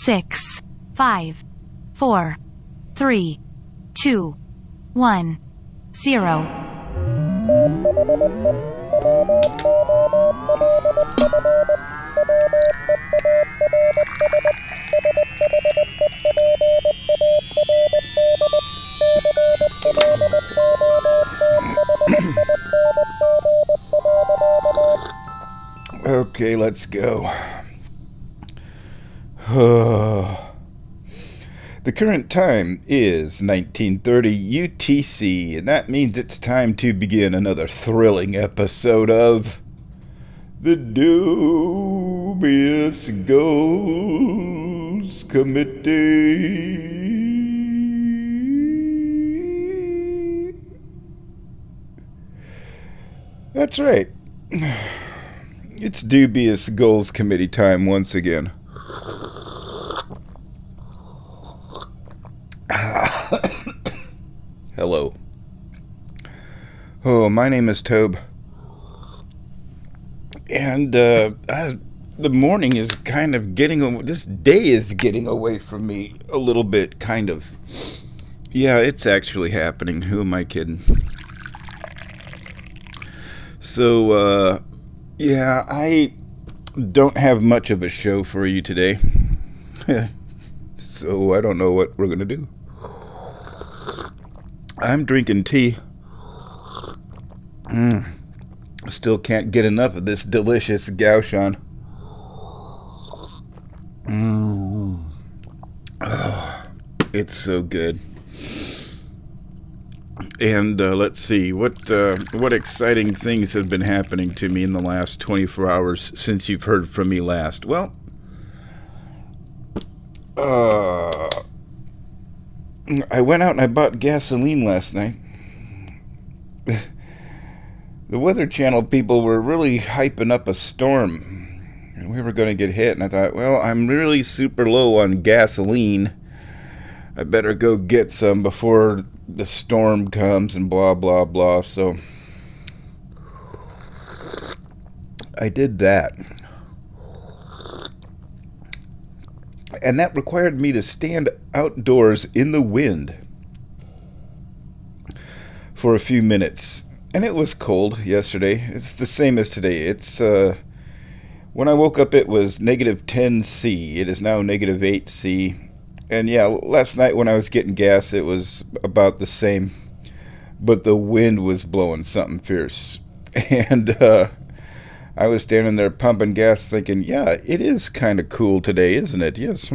6, 5, 4, 3, 2, 1, 0. Okay, let's go. The current time is 1930 UTC, and that means it's time to begin another thrilling episode of the Dubious Goals Committee. That's right. It's Dubious Goals Committee time once again. Hello. Oh, my name is Tobe. And the morning is kind of this day is getting away from me a little bit, kind of. Yeah, it's actually happening. Who am I kidding? So, yeah, I don't have much of a show for you today. So I don't know what we're going to do. I'm drinking tea. Still can't get enough of this delicious Gauchon. Oh, it's so good. And let's see, what exciting things have been happening to me in the last 24 hours since you've heard from me last? Well, I went out and I bought gasoline last night. The Weather Channel people were really hyping up a storm, and we were going to get hit, and I thought, well, I'm really super low on gasoline. I better go get some before the storm comes and blah, blah, blah. So I did that. And that required me to stand outdoors in the wind for a few minutes. And it was cold yesterday. It's the same as today. It's when I woke up it was negative 10 C. It is now negative 8 C. And yeah, last night when I was getting gas it was about the same. But the wind was blowing something fierce. And I was standing there pumping gas thinking, yeah, it is kind of cool today, isn't it? Yes,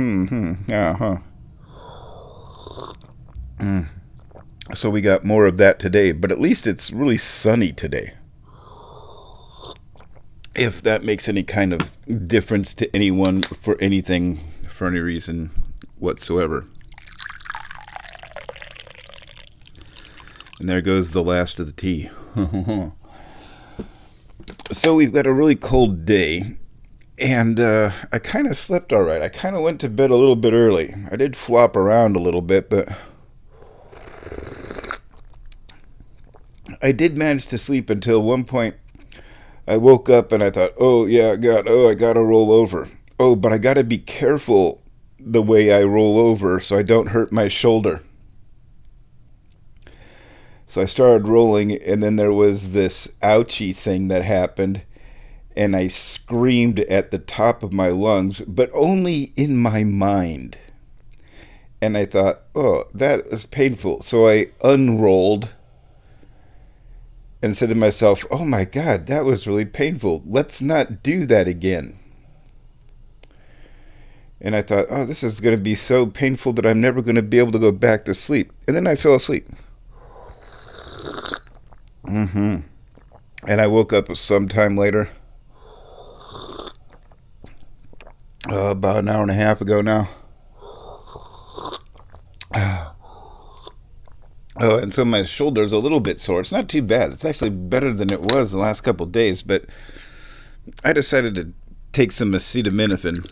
So we got more of that today, but at least it's really sunny today. If that makes any kind of difference to anyone for anything, for any reason whatsoever. And there goes the last of the tea. So we've got a really cold day, and I kind of slept all right. I kind of went to bed a little bit early. I did flop around a little bit, but I did manage to sleep until one point. I woke up and I thought, oh yeah, I gotta roll over. Oh, but I gotta be careful the way I roll over so I don't hurt my shoulder. So I started rolling, and then there was this ouchie thing that happened, and I screamed at the top of my lungs, but only in my mind. And I thought, oh, that was painful. So I unrolled and said to myself, oh my God, that was really painful. Let's not do that again. And I thought, oh, this is going to be so painful that I'm never going to be able to go back to sleep. And then I fell asleep. And I woke up sometime later, about an hour and a half ago now. Oh, and so my shoulder's a little bit sore. It's not too bad. It's actually better than it was the last couple of days, but I decided to take some acetaminophen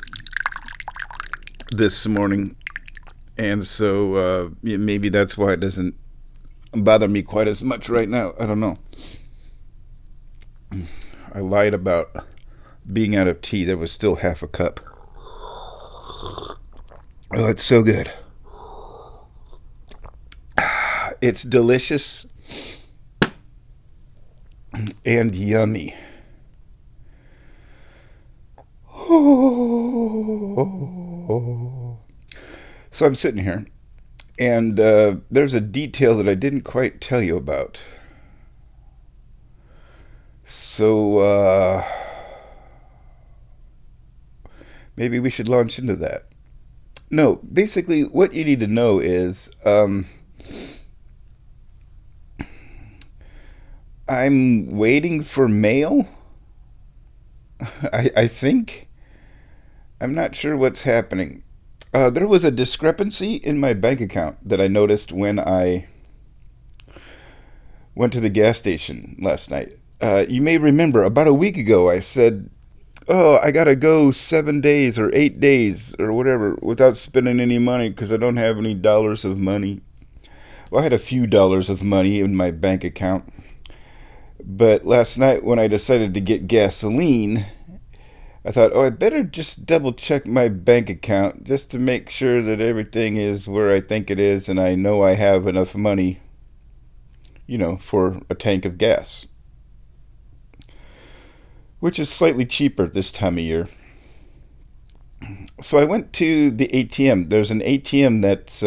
this morning, and so maybe that's why it doesn't bother me quite as much right now. I don't know. I lied about being out of tea. There was still half a cup. Oh, it's so good. It's delicious and yummy. So I'm sitting here, and there's a detail that I didn't quite tell you about. So maybe we should launch into that. No, basically, what you need to know is I'm waiting for mail. I think. I'm not sure what's happening. There was a discrepancy in my bank account that I noticed when I went to the gas station last night. You may remember about a week ago I said, "Oh, I gotta go 7 days or 8 days or whatever without spending any money because I don't have any dollars of money." Well, I had a few dollars of money in my bank account, but last night when I decided to get gasoline, I thought, oh, I better just double check my bank account just to make sure that everything is where I think it is and I know I have enough money, for a tank of gas, which is slightly cheaper this time of year. So I went to the ATM. There's an ATM that's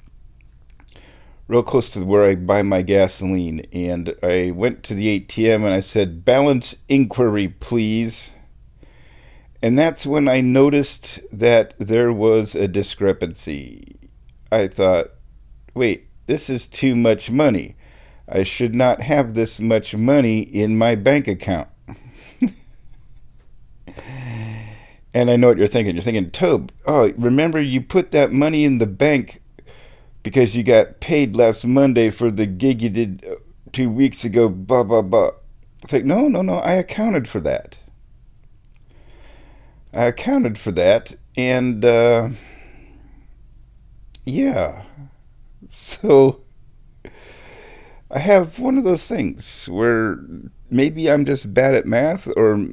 real close to where I buy my gasoline. And I went to the ATM and I said, "Balance inquiry, please." And that's when I noticed that there was a discrepancy. I thought, wait, this is too much money. I should not have this much money in my bank account. And I know what you're thinking. You're thinking, Tobe, oh, remember you put that money in the bank because you got paid last Monday for the gig you did 2 weeks ago, blah, blah, blah. It's like, no, I accounted for that. And yeah. So I have one of those things where maybe I'm just bad at math, or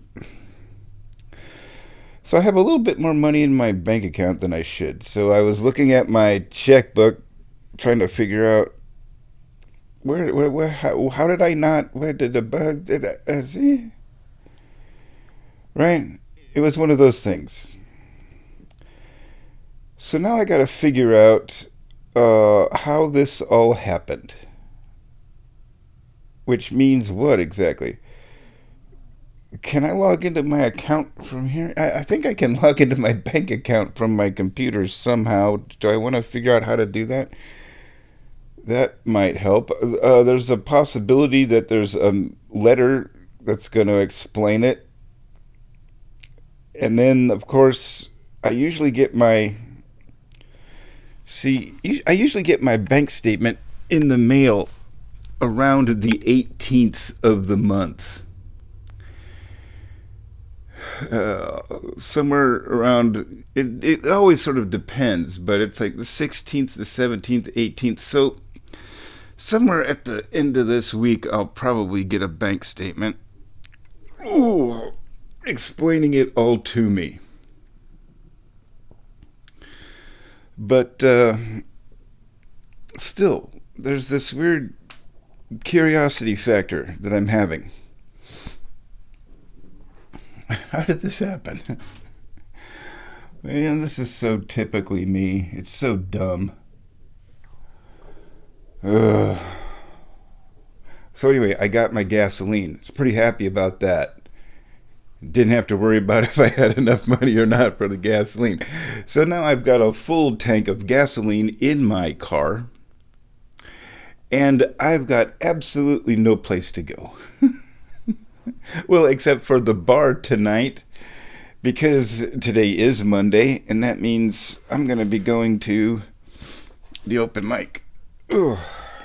so I have a little bit more money in my bank account than I should. So I was looking at my checkbook, trying to figure out how did I not, where did I see? Right? It was one of those things. So now I got to figure out how this all happened. Which means what exactly? Can I log into my account from here? I think I can log into my bank account from my computer somehow. Do I want to figure out how to do that? That might help. There's a possibility that there's a letter that's going to explain it. And then, of course, I usually get my bank statement in the mail around the 18th of the month. Somewhere around, it always sort of depends, but it's like the 16th, the 17th, 18th. So somewhere at the end of this week, I'll probably get a bank statement. Ooh, explaining it all to me. But still, there's this weird curiosity factor that I'm having. How did this happen? Man, this is so typically me. It's so dumb. So anyway, I got my gasoline. I was pretty happy about that. Didn't have to worry about if I had enough money or not for the gasoline. So now I've got a full tank of gasoline in my car. And I've got absolutely no place to go. Well, except for the bar tonight, because today is Monday, and that means I'm going to be going to the open mic. Ugh.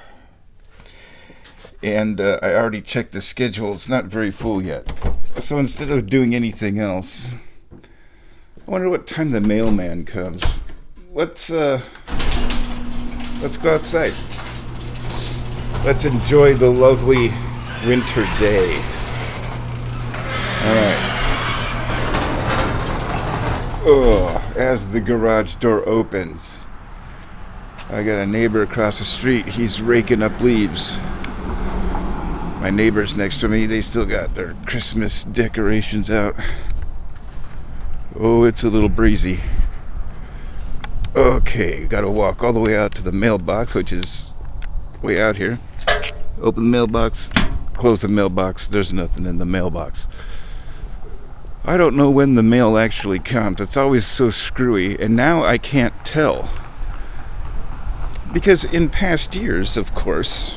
And I already checked the schedule. It's not very full yet. So instead of doing anything else, I wonder what time the mailman comes. Let's go outside. Let's enjoy the lovely winter day. All right. as the garage door opens. I got a neighbor across the street. He's raking up leaves. My neighbors next to me, they still got their Christmas decorations out. Oh, it's a little breezy. Okay, gotta walk all the way out to the mailbox, which is way out here. Open the mailbox, close the mailbox. There's nothing in the mailbox. I don't know when the mail actually comes. It's always so screwy, and now I can't tell. Because in past years, of course,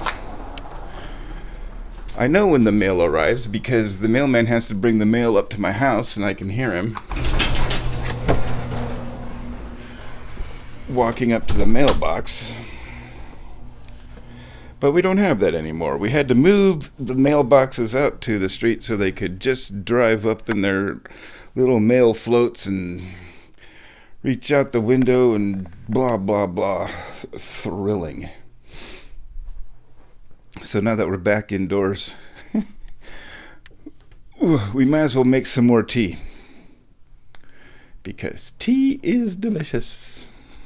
I know when the mail arrives because the mailman has to bring the mail up to my house and I can hear him walking up to the mailbox. But we don't have that anymore. We had to move the mailboxes out to the street so they could just drive up in their little mail floats and reach out the window and blah, blah, blah. Thrilling. So now that we're back indoors, we might as well make some more tea. Because tea is delicious.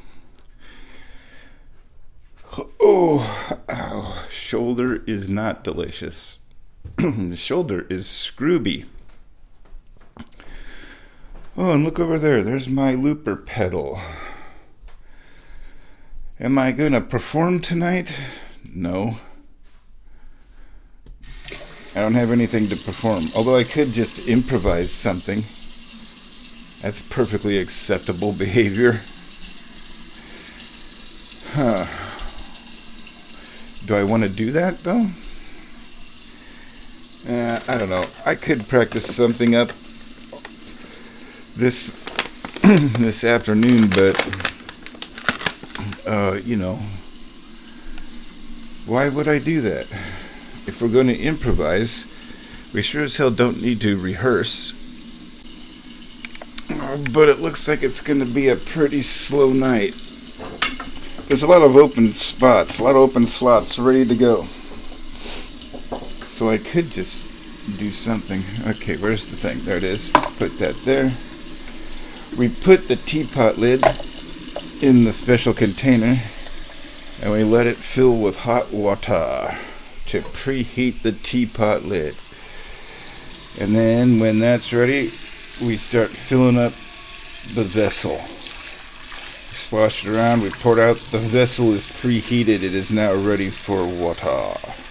Oh, ow. Shoulder is not delicious. The shoulder is scrooby. Oh, and look over there. There's my looper pedal. Am I going to perform tonight? No. I don't have anything to perform. Although I could just improvise something. That's perfectly acceptable behavior. Huh. Do I want to do that, though? I don't know. I could practice something up this this afternoon, but why would I do that? If we're going to improvise, we sure as hell don't need to rehearse. But it looks like it's going to be a pretty slow night. There's a lot of open spots, a lot of open slots ready to go. So I could just do something. Okay, where's the thing? There it is. Put that there. We put the teapot lid in the special container and we let it fill with hot water to preheat the teapot lid. And then when that's ready, we start filling up the vessel. Slosh it around, we pour it out. The vessel is preheated. It is now ready for water.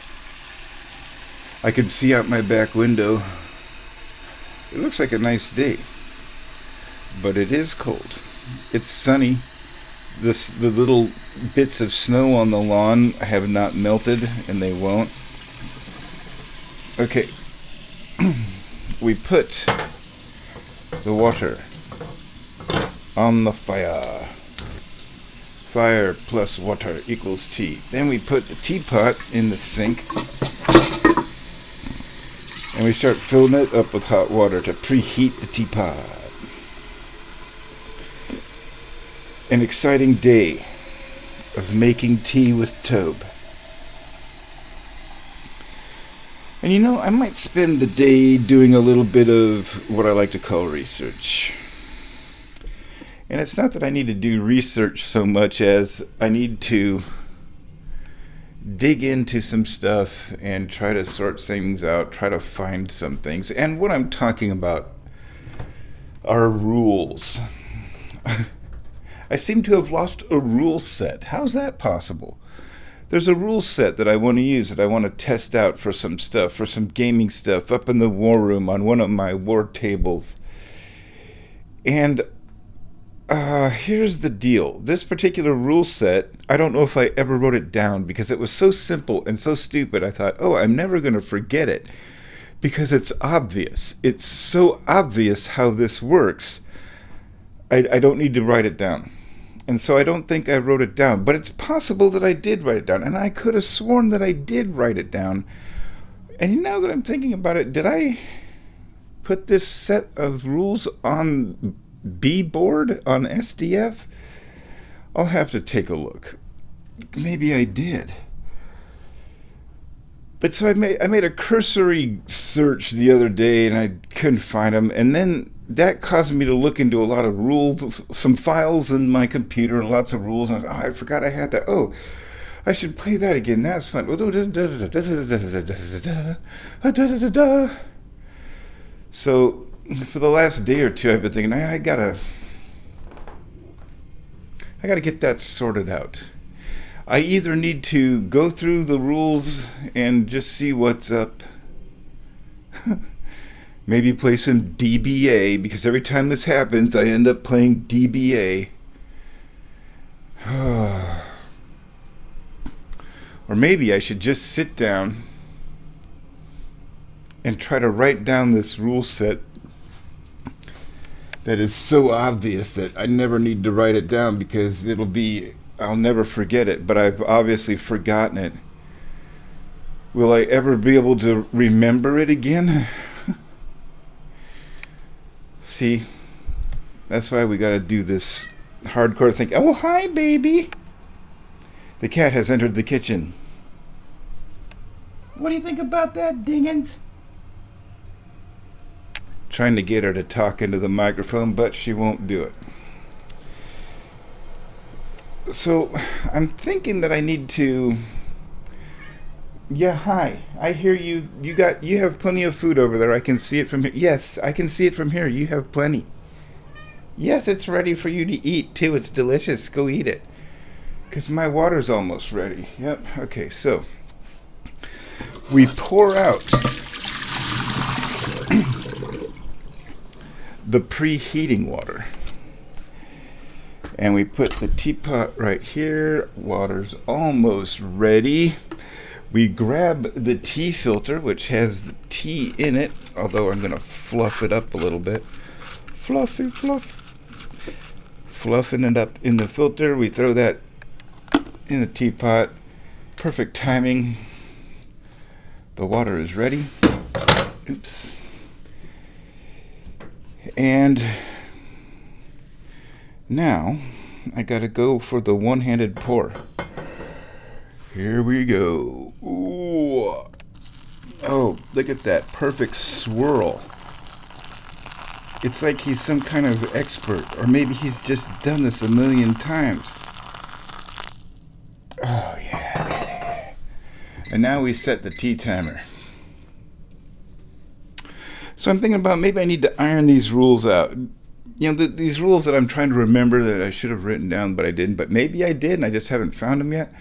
I can see out my back window. It looks like a nice day. But it is cold. It's sunny. The little bits of snow on the lawn have not melted, and they won't. Okay. We put the water on the fire. Fire plus water equals tea. Then we put the teapot in the sink and we start filling it up with hot water to preheat the teapot. An exciting day of making tea with Tobe. And I might spend the day doing a little bit of what I like to call research. And it's not that I need to do research so much as I need to dig into some stuff and try to sort things out, try to find some things. And what I'm talking about are rules. I seem to have lost a rule set. How's that possible? There's a rule set that I want to use, that I want to test out for some stuff, for some gaming stuff, up in the war room on one of my war tables. And here's the deal. This particular rule set, I don't know if I ever wrote it down because it was so simple and so stupid. I thought, I'm never going to forget it because it's obvious. It's so obvious how this works. I don't need to write it down. And so I don't think I wrote it down. But it's possible that I did write it down. And I could have sworn that I did write it down. And now that I'm thinking about it, did I put this set of rules on B board on SDF? I'll have to take a look. Maybe I did. But so I made a cursory search the other day and I couldn't find them. And then that caused me to look into a lot of rules, some files in my computer, lots of rules. And I forgot I had that. Oh, I should play that again. That's fun. So for the last day or two, I've been thinking I gotta get that sorted out. I either need to go through the rules and just see what's up. Maybe play some DBA, because every time this happens, I end up playing DBA. Or maybe I should just sit down and try to write down this rule set that is so obvious that I never need to write it down, because I'll never forget it, but I've obviously forgotten it. Will I ever be able to remember it again? See, that's why we gotta do this hardcore thing. Oh, hi, baby! The cat has entered the kitchen. What do you think about that, Dingens? Trying to get her to talk into the microphone, but she won't do it. So, I'm thinking that I need to... Yeah, hi. I hear you. You have plenty of food over there. I can see it from here. Yes, I can see it from here. You have plenty. Yes, it's ready for you to eat, too. It's delicious. Go eat it. Because my water's almost ready. Yep. Okay, so we pour out the preheating water. And we put the teapot right here. Water's almost ready. We grab the tea filter, which has the tea in it, although I'm going to fluff it up a little bit. Fluffy fluff. Fluffing it up in the filter. We throw that in the teapot. Perfect timing. The water is ready. Oops. And now I got to go for the one-handed pour. Here we go. Ooh. Oh, look at that perfect swirl. It's like he's some kind of expert, or maybe he's just done this a million times. Oh, yeah. And now we set the tea timer. So I'm thinking about maybe I need to iron these rules out. You know, these rules that I'm trying to remember that I should have written down, but I didn't. But maybe I did, and I just haven't found them yet.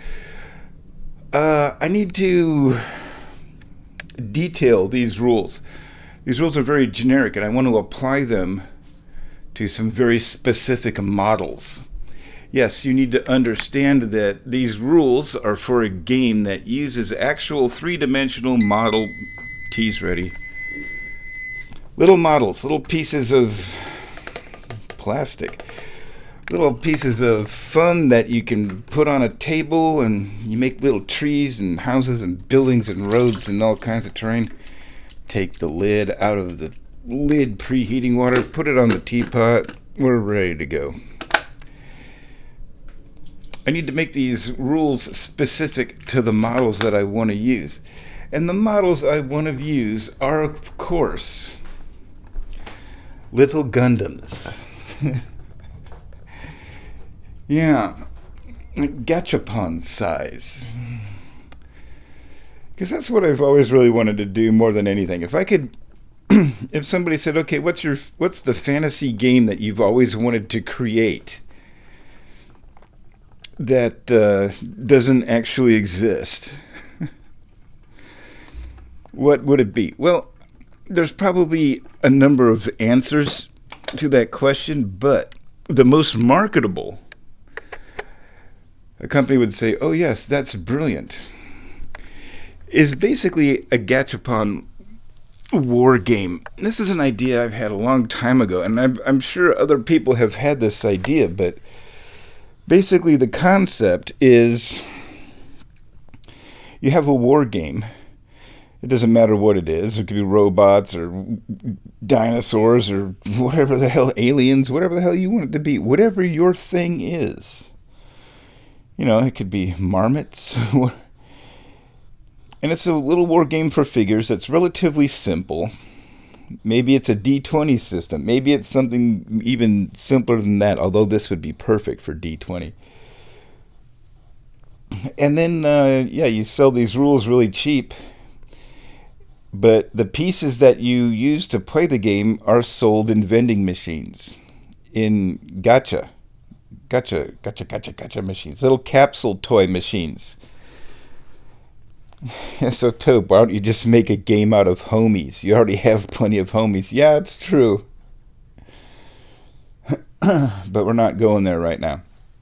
I need to detail these rules. These rules are very generic, and I want to apply them to some very specific models. Yes, you need to understand that these rules are for a game that uses actual three-dimensional model. Tea's ready. Little models, little pieces of plastic. Little pieces of fun that you can put on a table, and you make little trees and houses and buildings and roads and all kinds of terrain. Take the lid out of the lid preheating water, put it on the teapot. We're ready to go. I need to make these rules specific to the models that I want to use. And the models I want to use are, of course, little Gundams. Yeah, gachapon size. Because that's what I've always really wanted to do more than anything. If I could, if somebody said, okay, what's the fantasy game that you've always wanted to create that doesn't actually exist? What would it be? Well, there's probably a number of answers to that question, but the most marketable, a company would say, oh yes, that's brilliant, is basically a gachapon war game. This is an idea I've had a long time ago, and I'm sure other people have had this idea, but basically the concept is you have a war game. It doesn't matter what it is. It could be robots or dinosaurs or whatever the hell, aliens, whatever the hell you want it to be. Whatever your thing is. You know, it could be marmots. And it's a little war game for figures that's relatively simple. Maybe it's a D20 system. Maybe it's something even simpler than that, although this would be perfect for D20. And then, you sell these rules really cheap, but the pieces that you use to play the game are sold in vending machines, in gotcha machines, little capsule toy machines. So, Tope, why don't you just make a game out of homies? You already have plenty of homies. Yeah, it's true. But we're not going there right now.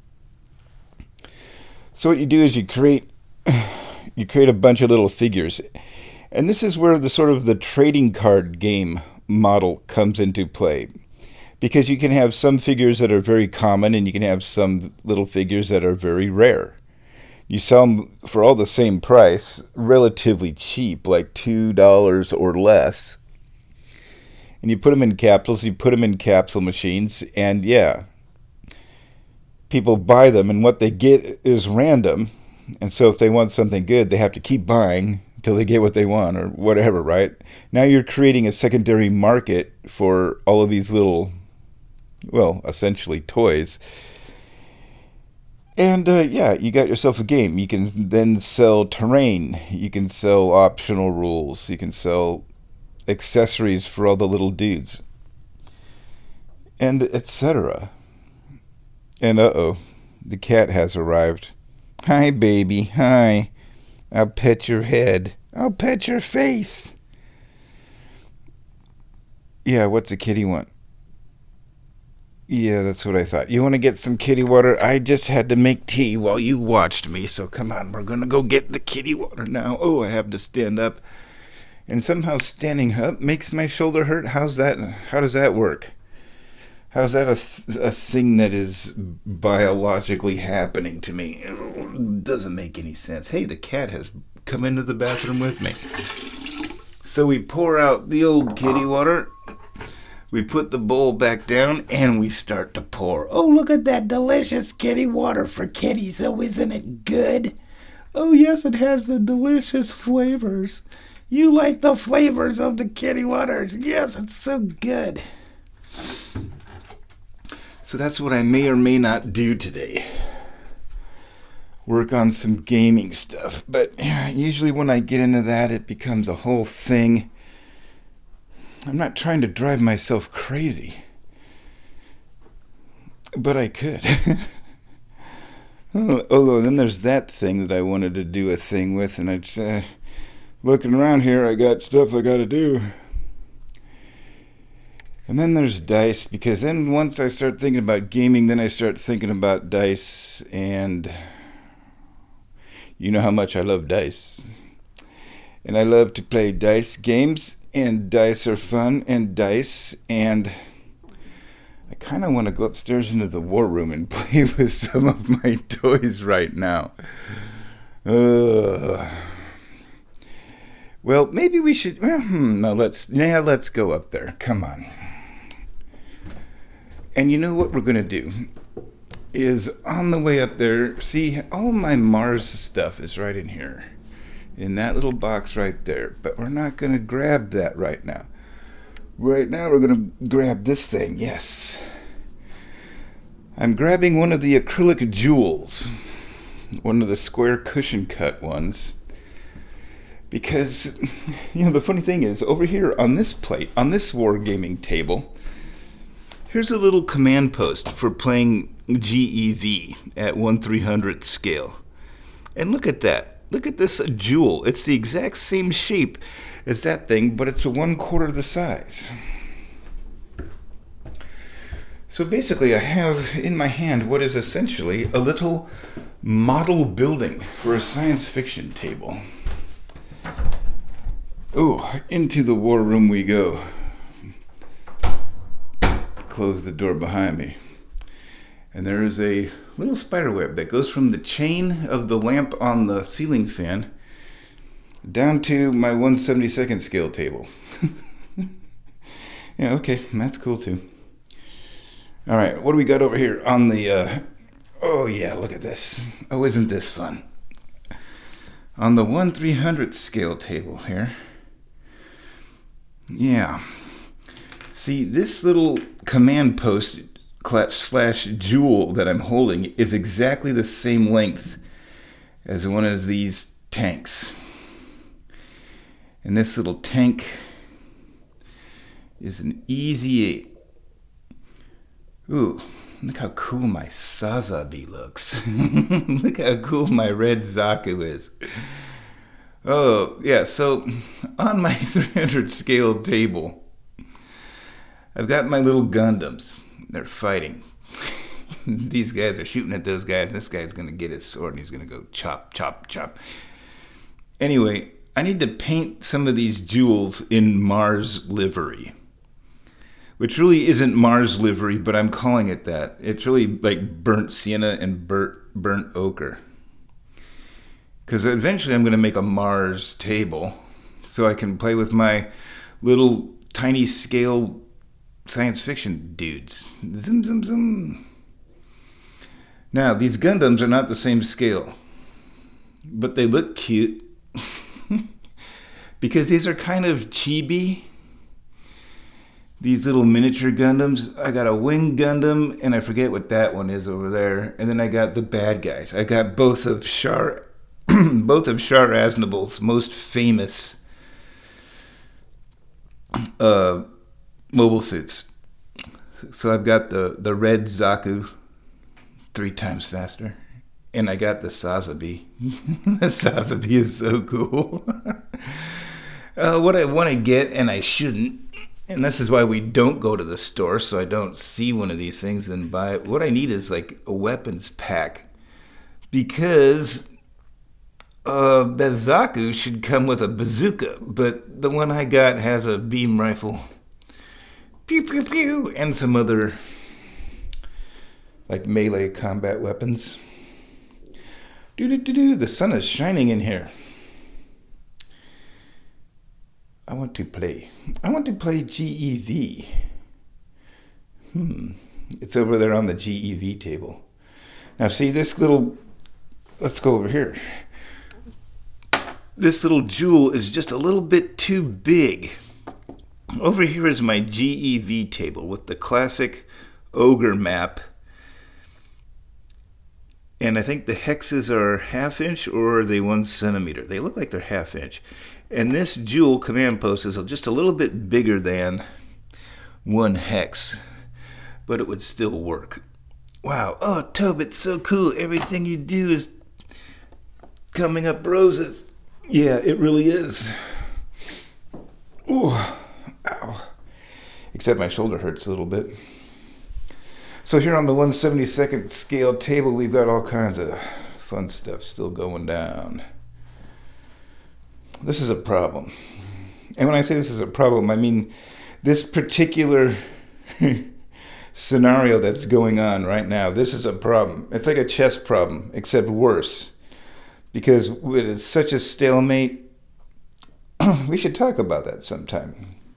So what you do is you create a bunch of little figures. And this is where the trading card game model comes into play. Because you can have some figures that are very common and you can have some little figures that are very rare. You sell them for all the same price, relatively cheap, like $2 or less. And you put them in capsules, you put them in capsule machines, and people buy them, and what they get is random. And so if they want something good, they have to keep buying until they get what they want or whatever, right? Now you're creating a secondary market for all of these little, essentially toys. And you got yourself a game. You can then sell terrain. You can sell optional rules. You can sell accessories for all the little dudes. And etc. And the cat has arrived. Hi, baby. Hi. I'll pet your head. I'll pet your face. Yeah, what's a kitty want? Yeah, that's what I thought. You want to get some kitty water? I just had to make tea while you watched me, so come on, we're going to go get the kitty water now. Oh, I have to stand up. And somehow standing up makes my shoulder hurt. How's that? How does that work? How's that a thing that is biologically happening to me? It doesn't make any sense. Hey, the cat has come into the bathroom with me. So we pour out the old kitty water. We put the bowl back down, and we start to pour. Oh, look at that delicious kitty water for kitties. Oh, isn't it good? Oh, yes, it has the delicious flavors. You like the flavors of the kitty waters. Yes, it's so good. So that's what I may or may not do today. Work on some gaming stuff. But usually when I get into that, it becomes a whole thing. I'm not trying to drive myself crazy, but I could. Although then there's that thing that I wanted to do a thing with, and I'd say, looking around here, I got stuff I got to do. And then there's dice, because then once I start thinking about gaming, then I start thinking about dice, and you know how much I love dice. And I love to play dice games. And dice are fun, and I kind of want to go upstairs into the war room and play with some of my toys right now. Well, maybe we should. Let's go up there. Come on. And you know what we're gonna do is on the way up there. See, all my Mars stuff is right in here. In that little box right there. But we're not going to grab that right now. Right now we're going to grab this thing, yes. I'm grabbing one of the acrylic jewels. One of the square cushion cut ones. Because, the funny thing is, over here on this plate, on this wargaming table, here's a little command post for playing GEV at 1/300th scale. And look at that. Look at this jewel. It's the exact same shape as that thing, but it's 1/4 the size. So basically I have in my hand what is essentially a little model building for a science fiction table. Oh, into the war room we go. Close the door behind me. And there is a little spider web that goes from the chain of the lamp on the ceiling fan down to my 1/72nd scale table. Yeah, okay, that's cool too. All right, what do we got over here on the, oh yeah, look at this. Oh, isn't this fun? On the 1/300th scale table here. Yeah, See, this little command post slash jewel that I'm holding is exactly the same length as one of these tanks. And this little tank is an Easy 8. Ooh, look how cool my Sazabi looks. Look how cool my red Zaku is. Oh, yeah, so on my 300 scale table, I've got my little Gundams. They're fighting. These guys are shooting at those guys. This guy's going to get his sword and he's going to go chop, chop, chop. Anyway, I need to paint some of these jewels in Mars livery. Which really isn't Mars livery, but I'm calling it that. It's really like burnt sienna and burnt ochre. Because eventually I'm going to make a Mars table so I can play with my little tiny scale science fiction dudes. Zoom, zoom, zoom. Now, these Gundams are not the same scale, but they look cute because these are kind of chibi. These little miniature Gundams. I got a Wing Gundam, and I forget what that one is over there. And then I got the bad guys. I got both of Char Aznabul's most famous mobile suits. So I've got the red Zaku, 3 times faster. And I got the Sazabi. The Sazabi is so cool. What I want to get, and I shouldn't, and this is why we don't go to the store, so I don't see one of these things and buy it. What I need is like a weapons pack. Because the Zaku should come with a bazooka, but the one I got has a beam rifle. Pew, pew, pew, and some other like melee combat weapons. The sun is shining in here. I want to play GEV. It's over there on the GEV table. Now see this little, let's go over here. This little jewel is just a little bit too big. Over here is my GEV table with the classic ogre map. And I think the hexes are 1/2 inch or are they 1 centimeter? They look like they're 1/2 inch. And this jewel command post is just a little bit bigger than 1 hex. But it would still work. Wow. Oh, Tobe, it's so cool. Everything you do is coming up roses. Yeah, it really is. Ooh. Ow. Except my shoulder hurts a little bit. So here on the 1/72nd scale table, we've got all kinds of fun stuff still going down. This is a problem. And when I say this is a problem, I mean this particular scenario that's going on right now. This is a problem. It's like a chess problem, except worse. Because it's such a stalemate. We should talk about that sometime.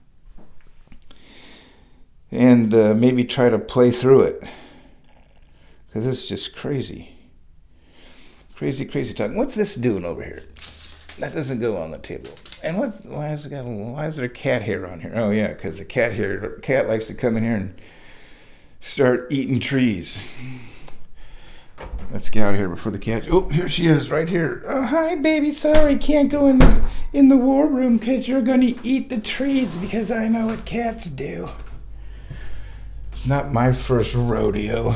And maybe try to play through it. Because it's just crazy. Crazy, crazy talk. What's this doing over here? That doesn't go on the table. And why is there a cat hair on here? Oh yeah, because the cat likes to come in here and start eating trees. Let's get out of here before the cat. Oh, here she is, right here. Oh, hi, baby. Sorry, can't go in the war room because you're going to eat the trees because I know what cats do. It's not my first rodeo.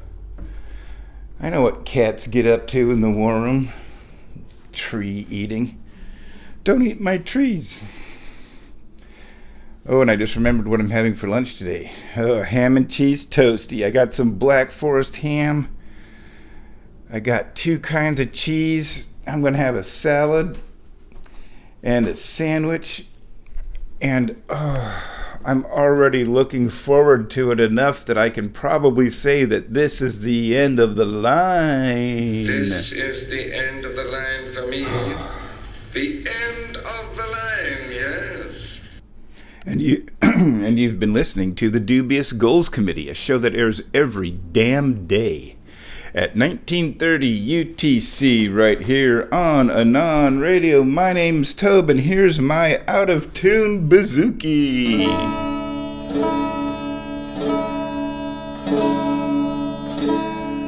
I know what cats get up to in the war room. Tree eating. Don't eat my trees. Oh, and I just remembered what I'm having for lunch today. Oh, ham and cheese toasty. I got some Black Forest ham. I got 2 kinds of cheese. I'm going to have a salad and a sandwich. And I'm already looking forward to it enough that I can probably say that this is the end of the line. This is the end of the line for me. The end of the line, yes. And you've been listening to the Dubious Goals Committee, a show that airs every damn day at 1930 UTC right here on Anon Radio. My name's Tobe, and here's my out-of-tune bouzouki.